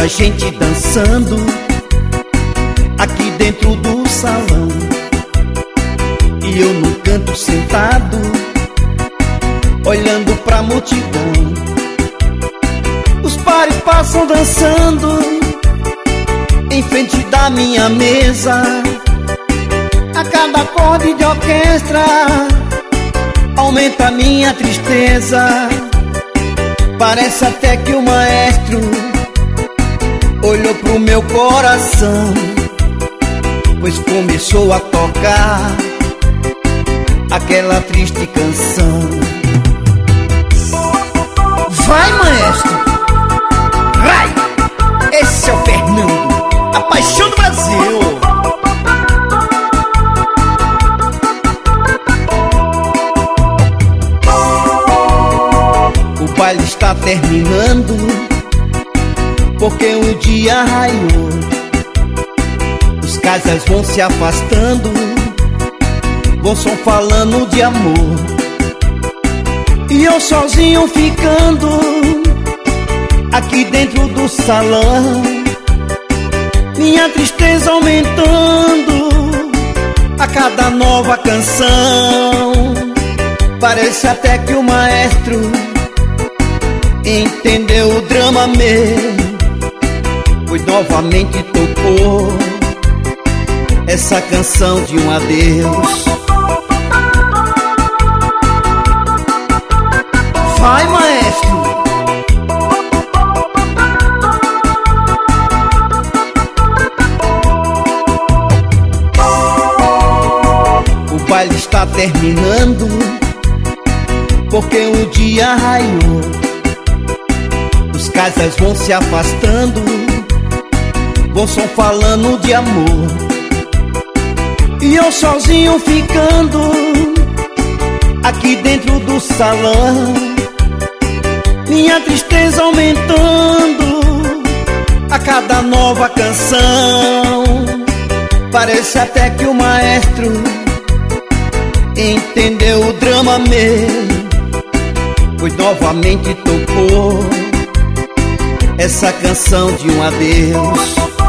tanta gente dançando aqui dentro do salão, e eu num canto sentado, olhando pra multidão. Os pares passam dançando em frente da minha mesa. A cada acorde de orquestra aumenta a minha tristeza. Parece até que o maestro olhou pro meu coração, pois começou a tocar aquela triste canção. Vai, maestro! Vai! Esse é o Fernando, a paixão do Brasil! O baile está terminando, porque o dia raiou. Os casais vão se afastando, vão só falando de amor, e eu sozinho ficando aqui dentro do salão. Minha tristeza aumentando a cada nova canção. Parece até que o maestro entendeu o drama meu, pois novamente tocou essa canção de um adeus. Vai, maestro! O baile está terminando, porque o dia raiou. Os casais vão se afastando, vão só falando de amor, e eu sozinho ficando aqui dentro do salão. Minha tristeza aumentando a cada nova canção. Parece até que o maestro entendeu o drama meu, pois novamente tocou essa canção de um adeus.